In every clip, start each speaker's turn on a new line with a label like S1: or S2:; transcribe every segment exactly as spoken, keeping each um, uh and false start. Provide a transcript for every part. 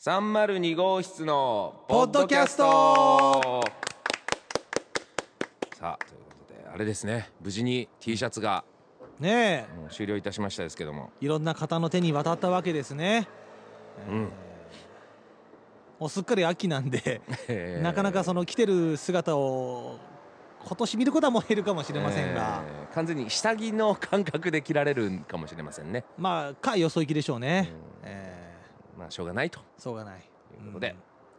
S1: さんまるに号室の
S2: ポッドキャスト。
S1: さあということであれですね、無事に T シャツが
S2: ね
S1: もう終了いたしましたですけども、
S2: え、いろんな方の手に渡ったわけですね。
S1: うん、
S2: えーもうすっかり秋なんで、
S1: えー
S2: なかなかその着てる姿を今年見ることはもう減るかもしれませんが、
S1: えー完全に下着の感覚で着られるかもしれませんね。
S2: まあかよそ行きでしょうね。
S1: うん
S2: え
S1: まあしょうがないと
S2: ー、しょうがない
S1: ということで、
S2: うん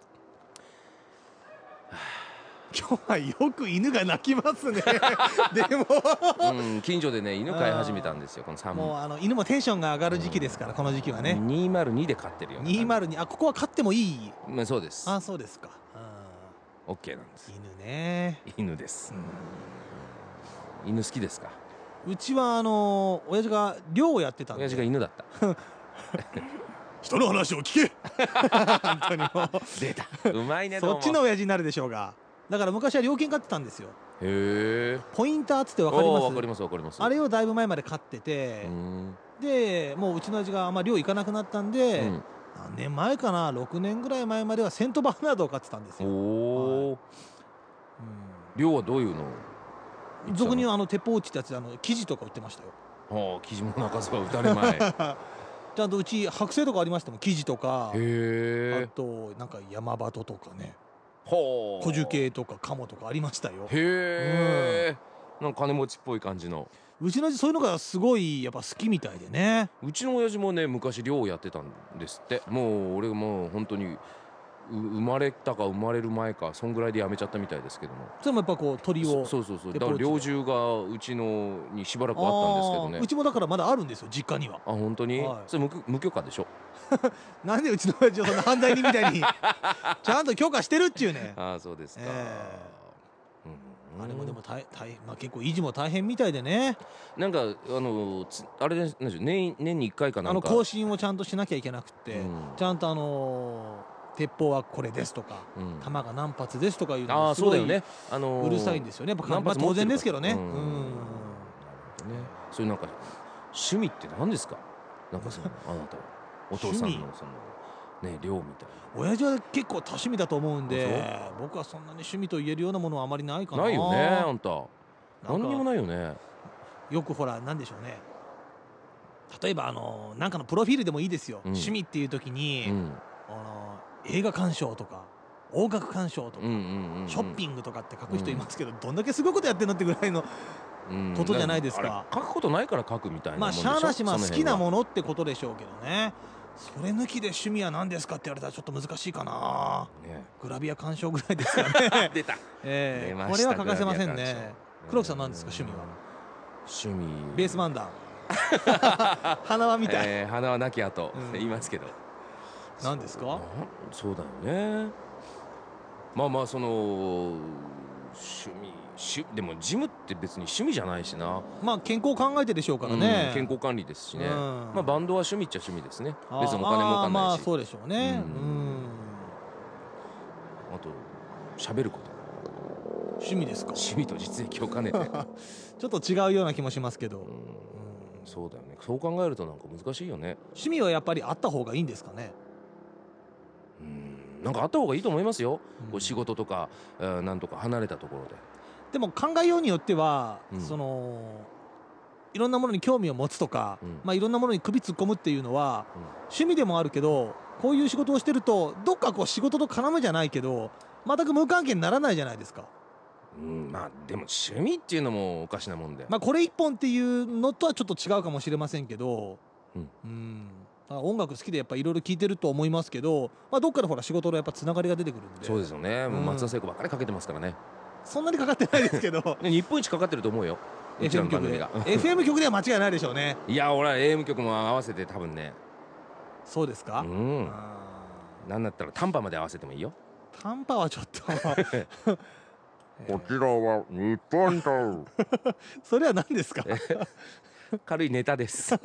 S2: 今日はよく犬が鳴きますねでも
S1: うん、近所でね犬飼い始めたんですよ、このさん
S2: もうあの犬もテンションが上がる時期ですから、この時期はね。
S1: にまるにで飼ってるような感じ。
S2: にまるに、あ、ここは飼ってもいい。
S1: まあそうです。
S2: あ、そうですか。
S1: オッケーなんです。
S2: 犬ね。
S1: 犬です。犬好きですか？
S2: うちはあの親父が猟をやってたんで。
S1: 親父が犬だった
S2: 人の話を聞け本当にもう
S1: 出たうまいね。どうも
S2: そっちの親父になるでしょうが。だから昔は猟犬飼ってたんですよ。
S1: へえ。
S2: ポインターっつってわかります？
S1: わかりますわかります。
S2: あれをだいぶ前まで飼ってて、でもううちの親父があんまり猟行かなくなったんで、うん、何年前かな、ろくねんぐらい前まではセントバーナードを飼ってたんですよ。おお。
S1: 猟はどういうの？
S2: 俗にあの鉄砲撃ちってやつで、あの生地とか売ってましたよ。
S1: はあ、生地も中洲は打たれまい
S2: ちゃんとうち剥製とかありましたもん、生地とか。
S1: へえ。
S2: あとなんか山鳩とかね、
S1: ほう、
S2: 小樹系とかカモとかありましたよ。
S1: へえ、うん、なんか金持ちっぽい感じの。
S2: うちの親父そういうのがすごいやっぱ好きみたいでね。
S1: うちの親父もね昔猟やってたんですって。もう俺もう本当に生まれたか生まれる前かそんぐらいでやめちゃったみたいですけども。
S2: それもやっぱこう鳥を、
S1: そうそうそう、だから猟銃がうちのにしばらくあったんですけどね。
S2: うちもだからまだあるんですよ、実家には。
S1: あ、本当に、はい、それ 無, 無許可でしょ
S2: なんでうちの親父をそんな犯罪人みたいにちゃんと許可してるっちゅうね。
S1: ああ、そうですか。え
S2: ー、うん、あれもでも大大、まあ、結構維持も大変みたいでね。
S1: なんかあのあれで年年にいっかいかなんか
S2: あの更新をちゃんとしなきゃいけなくて、うん、ちゃんとあのー鉄砲はこれですとか、うん、弾が何発ですとかいうのがすごい、ね、あのー、うるさいんですよね。まあ、当然ですけどね。うん、うん、
S1: ね、そういうなんか趣味って何ですか？なんかそのあなたはお父さんのそのね猟みたいな。
S2: 親父は結構多趣味だと思うんで、僕はそんなに趣味と言えるようなものはあまりないかな。
S1: ないよね、あんた。何にもないよね。
S2: よくほらなんでしょうね。例えばあのなんかのプロフィールでもいいですよ。うん、趣味っていう時に、うん、あの映画鑑賞とか音楽鑑賞とかショッピングとかって書く人いますけど、うん、どんだけすごいことやってんのってぐらいのことじゃないですか。
S1: 書くことないから書くみたいなもんでしょ。
S2: まあしゃあなし、まあ好きなものってことでしょうけどね。それ抜きで趣味は何ですかって言われたらちょっと難しいかな、ね、グラビア鑑賞ぐらいですかね
S1: 出た、
S2: えー、これは欠かせませんね。黒木さん何ですか趣味は？
S1: 趣味
S2: ベース漫談花輪みたい、
S1: えー、花輪亡き後、うん、言いますけど
S2: 何ですか？
S1: そうだよね。まあまあその趣味趣でもジムって別に趣味じゃないしな。
S2: まあ健康を考えてでしょうからね、
S1: うん、健康管理ですしね、うん、まあバンドは趣味っちゃ趣味ですね。
S2: 別
S1: にお金もかんないし。
S2: まあそうでしょうね。うん、うん、
S1: あと喋ること。
S2: 趣味ですか？
S1: 趣味と実益を兼ねて
S2: ちょっと違うような気もしますけど、うん、
S1: そうだよね。そう考えるとなんか難しいよね。
S2: 趣味はやっぱりあった方がいいんですかね？
S1: うん、なんかあった方がいいと思いますよ、うん、こう仕事とか、えー、なんとか離れたところで。
S2: でも考えようによっては、うん、そのいろんなものに興味を持つとか、うん、まあいろんなものに首突っ込むっていうのは、うん、趣味でもあるけど、こういう仕事をしてるとどっかこう仕事と絡むじゃないけど全く無関係にならないじゃないですか。
S1: うん、まあでも趣味っていうのもおかしなもんで、
S2: まあこれ一本っていうのとはちょっと違うかもしれませんけど、うん、うん、音楽好きでやっぱいろいろ聴いてると思いますけど、まあ、どっからほら仕事のやっぱつながりが出てくるんで。
S1: そうですよね、うん、もう松田聖子ばっかりかけてますからね。
S2: そんなにかかってないですけど
S1: 日本一かかってると思うよ
S2: エフエム 局でエフエム 局では間違いないでしょうね。
S1: いや俺は エーエム 局も合わせて多分ね。
S2: そうですか？うん、
S1: なんだったら短波まで合わせてもいいよ。
S2: 短波はちょっと
S1: こちらは日本と
S2: それは何ですか？
S1: 軽いネタです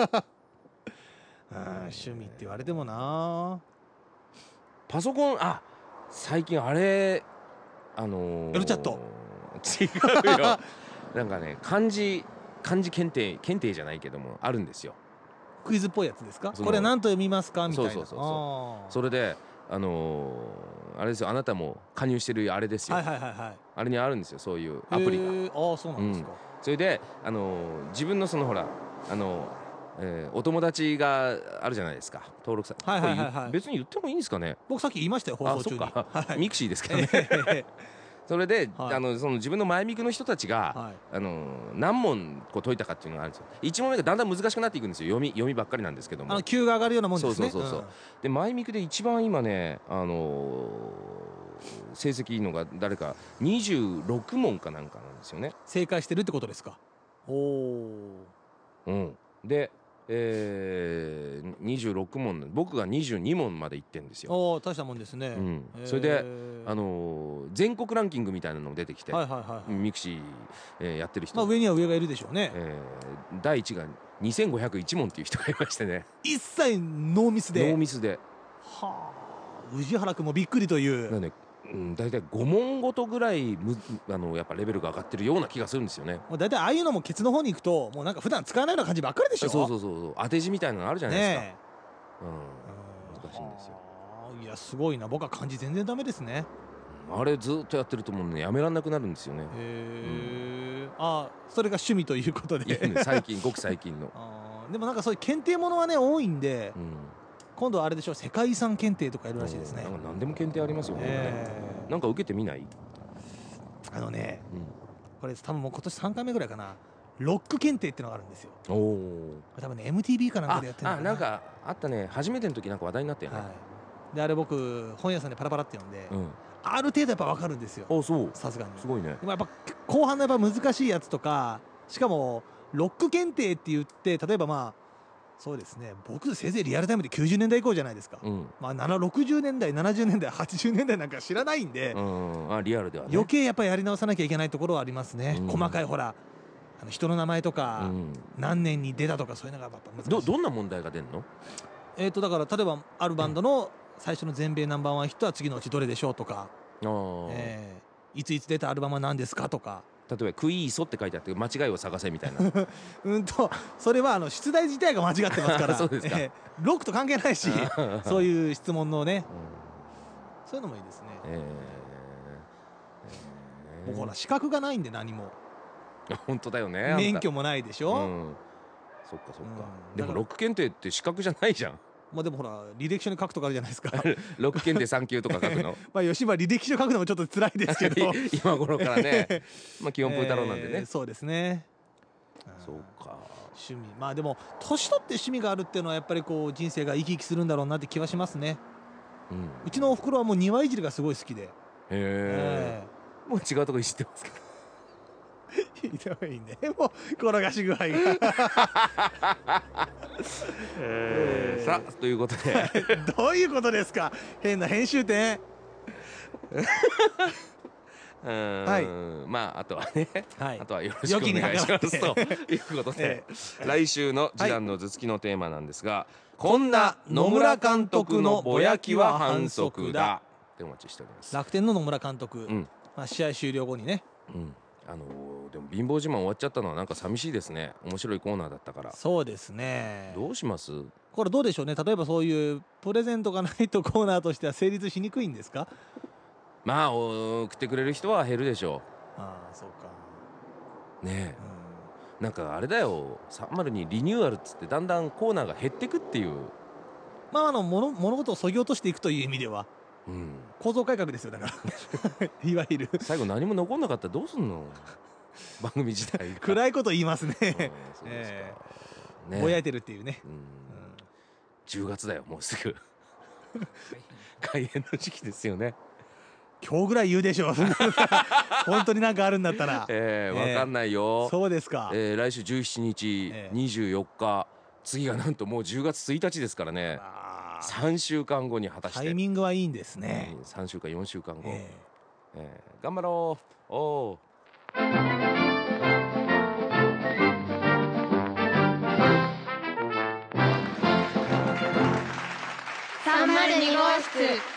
S2: 趣味って言われてもな。
S1: パソコン、あ、最近あれあのー、
S2: エロチャット
S1: 違うよなんかね漢字漢字検定検定じゃないけどもあるんですよ。
S2: クイズっぽいやつですか？これ何と読みますかみたいな。
S1: そうそうそうそう。それであのー、あれですよ、あなたも加入してるあれですよ、
S2: はいはいはいはい、
S1: あれにあるんですよ、そういうアプリが。
S2: ああそうなんですか、うん、
S1: それで、あのー、自分のそのほら、あのーえー、お友達があるじゃないですか、登録さ、
S2: はいはいはいはい、
S1: 別に言ってもいいんですかね。
S2: 僕さっき言いましたよ、放送中に。
S1: あ、そっか、
S2: はい、
S1: ミクシーですけどねそれで、
S2: はい、
S1: あのその自分の前ミクの人たちが、はい、あの何問こう解いたかっていうのがあるんですよ。いち問目がだんだん難しくなっていくんですよ。読み読みばっかりなんですけども、
S2: あの級が上がるようなもんですね。
S1: そうそうそうそう、うん、で前ミクで一番今ね、あのー、成績いいのが誰かにじゅうろく問かなんかなんですよね。
S2: 正解してるってことですか。おお、
S1: うん、でえー、にじゅうろく問、僕がにじゅうに問までいってんですよ。
S2: おお、大したもんですね、
S1: うん、それで、あのー、全国ランキングみたいなのが出てきて、はいはいはい、ミクシー、えー、やってる人、
S2: まあ、上には上がいるでしょうね、
S1: えー、だいいちがにせんごひゃくいち問っていう人がいましてね、
S2: 一切ノーミスで
S1: ノーミスで、
S2: はあ、宇治原君もびっくりという。
S1: なんで、うん、大体ご問ごとぐらいむあのやっぱレベルが上がってるような気がするんですよね。
S2: もう大体ああいうのもケツの方に行くともうなんか普段使わないような感じばっかりでしょ。
S1: そうそうそうそう、当て字みたいなのあるじゃないですか、ね、うん、難しいんですよ。
S2: いやすごいな、僕は漢字全然ダメですね。
S1: あれずっとやってるともうね、やめられなくなるんですよね。へ
S2: え、うん、あ、それが趣味ということで
S1: ね、最近ごく最近の
S2: あ、でもなんかそういう検定ものはね多いんで、うん、今度はあれでしょう、世界遺産検定とかいるらしいですね。
S1: なんか何でも検定ありますよね、えー、なんか受けてみない？
S2: あのね、うん、これ多分もう今年さんかいめぐらいかな、ロック検定っていうのがあるんですよ。おお、多分ね エムティービー かなんかでやってるのかな。
S1: ああ、なんかあったね、初めての時なんか話題になったよね、はい、
S2: であれ僕本屋さんでパラパラって読んで、うん、ある程度やっぱ分かるんですよ。
S1: お、そう、
S2: さすがに
S1: すごいね。
S2: でもやっぱ後半のやっぱ難しいやつとか、しかもロック検定って言って、例えばまあそうですね、僕せいぜいリアルタイムできゅうじゅうねんだい以降じゃないですか、うん、まあろくじゅうねんだいななじゅうねんだいはちじゅうねんだいなんか知らないんで、うん、あリアルではね、余計やっぱりやり直さなきゃいけないところはありますね、うん、細かいほらあの人の名前とか、うん、何年に出たとかそういうのがやっぱ難しい。 ど,
S1: どんな問題が出るの？
S2: えーとだから例えばあるバンドの最初の全米ナンバーワンヒットは次のうちどれでしょうとか、えー、いついつ出たアルバムは何ですかとか、
S1: 例えばクイーソって書いてあって間違いを探せみたいな
S2: うんとそれはあの出題自体が間違ってますから
S1: そうですか、
S2: えー、ロックと関係ないしそういう質問のね、うん、そういうのもいいですね。えーえー、もうほら資格がないんで何も
S1: 本当だよね、
S2: 免許もないでしょ、うん、
S1: そっかそっか、うん、でもロック検定って資格じゃないじゃん。
S2: まあでもほら履歴書に書くとかあるじゃないですか
S1: ロック検定さん級とか書くの
S2: まあ吉村履歴書書くのもちょっと辛いですけど
S1: 今頃からねまあ基本プー太郎なんでね、えー、
S2: そうですね、
S1: そうか、
S2: 趣味、まあでも年取って趣味があるっていうのはやっぱりこう人生が生き生きするんだろうなって気はしますね、うん、うちのおふくろはもう庭いじりがすごい好きで、へ
S1: えー、もう違うとこいじってますか
S2: ひどいね、もう転がし具合が
S1: えー、さあということで
S2: どういうことですか、変な編集点
S1: うん、はい、まああとはね、はい、あとはよろしくお願いしますということで、えー、来週の次男の頭突きのテーマなんですが、はい、こんな野村監督のぼやきは反則だってお待ちしております。
S2: 楽天の野村監督、うん、まあ、試合終了後にね、うん、
S1: あのー、でも貧乏自慢終わっちゃったのはなんか寂しいですね。面白いコーナーだったから。
S2: そうですね、
S1: どうします？
S2: これどうでしょうね、例えばそういうプレゼントがないとコーナーとしては成立しにくいんですか？
S1: まあ送ってくれる人は減るでしょう。
S2: ああそうか
S1: ねえ、うん、なんかあれだよ、さんまるにリニューアルっつってだんだんコーナーが減ってくっていう、
S2: まああの物物事を削ぎ落としていくという意味では、うん、構造改革ですよだからいわゆる最後何も残んなかったらどうすんの番組自体が暗いこと言いますね、うん、そうですか、えー、ね、ぼやいてるっていうね、うん、うん、
S1: じゅうがつだよもうすぐ開演の時期ですよね。
S2: 今日ぐらい言うでしょう本当になんかあるんだったら、
S1: えー、分かんないよ、
S2: えー、そうですか、
S1: えー、来週じゅうしちにち、えー、にじゅうよっか、次がなんともうじゅうがつついたちですからね。さんしゅうかんごに果たして
S2: タイミングはいいんですね、
S1: うん、さんしゅうかんよんしゅうかんご、えーえー、頑張ろう。おー
S3: さんまるにごうしつ